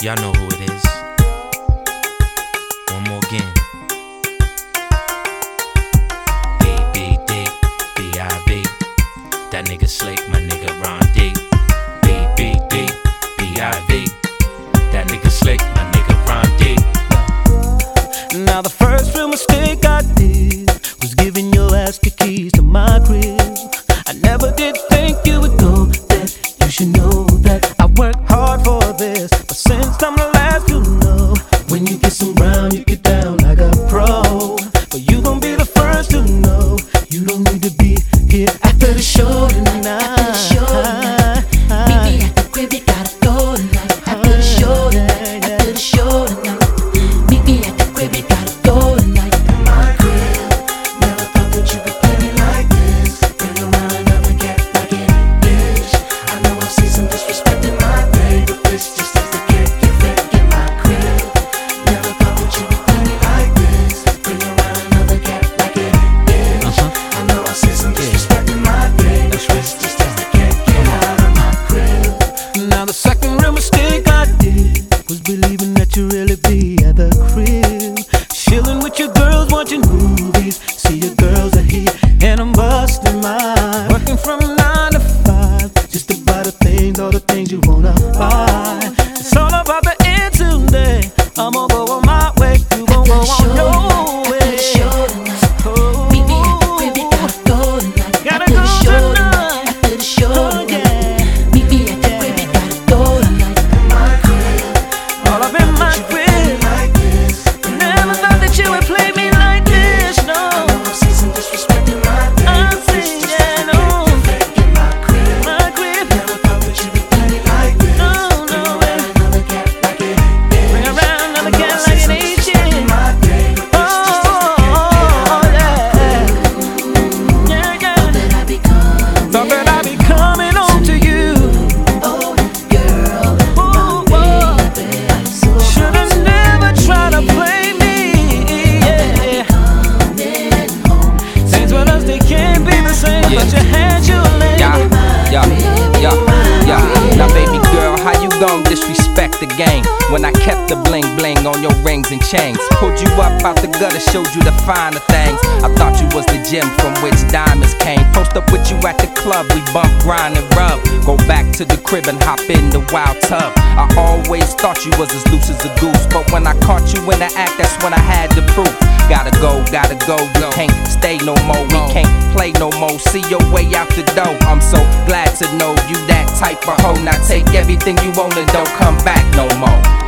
Y'all know who it is. One more again. BBD, B.I.B. That nigga Slick, my nigga Ron D. BBD, B.I.B. That nigga Slick, my nigga Ron D. Now the first real mistake I did was giving your ass the keys to my crib. I never did think you would go that. You should know that I work hard for this, but since I'm the last to know, when you get some brown, you get down like a pro. But you gon' be the first to know, you don't need to be here after the show tonight. Meet me at the crib, you gotta go tonight. After the show tonight, after the show tonight. Meet me at the crib, you gotta go tonight. My crib, never thought that you could play me like this. Bring around another cat like it is. I know I see some disrespect in my day, but this just is the get you fake in my crib. Never thought that you could play me like this. Bring around another cat like it is. I know I see some disrespect in my day, but this just is the get out of my crib. Now the second real mistake I did was believing that you really be at the crib, chilling with your girls, watching movies. See your girls are here and I'm busting mine. Working from 9 to 5, just to buy the things, all the things you wanna buy. It's all about the end today. I'm gonna go on my way, you gon' go on your way. Meet me at the crib, you gotta go tonight. Gotta After the go show tonight. after the show Oh, tonight. yeah. Meet me at the crib, you gotta go tonight. My crib, All up in my crib. like this. Never thought that you would play me like this, no. I see some disrespect in my day, I but this see, just yeah, is no. the get you fake in my crib. My crib, Never thought that you could play me like this. no, Bring no around way. another cat like it Bring is. around another I know cat I like see an some disrespect in Asian. my day, but this just is the Oh, yeah. Yeah, yeah. That I become, Thought that I'd be coming home to you. oh girl, Ooh, baby, so should've never tried to play me. Yeah. coming home. Things with us, they can't be the same, Yeah. but you had your lane. Yeah. Now, baby girl, how you gon' disrespect the game when I kept the bling bling on your rings and chains? Pulled you up out the gutter, showed you the finer things. I thought you was the gem from which diamonds came. Post up with you at the club, we bump, grind, and rub. Go back to the crib and hop in the wild tub. I always thought you was as loose as a goose, but when I caught you in the act, that's when I had the proof. Gotta go, you can't stay no more. We can't play no more. See your way out the door. I'm so glad to know you that type of hoe. Now take everything you own and don't come back no more.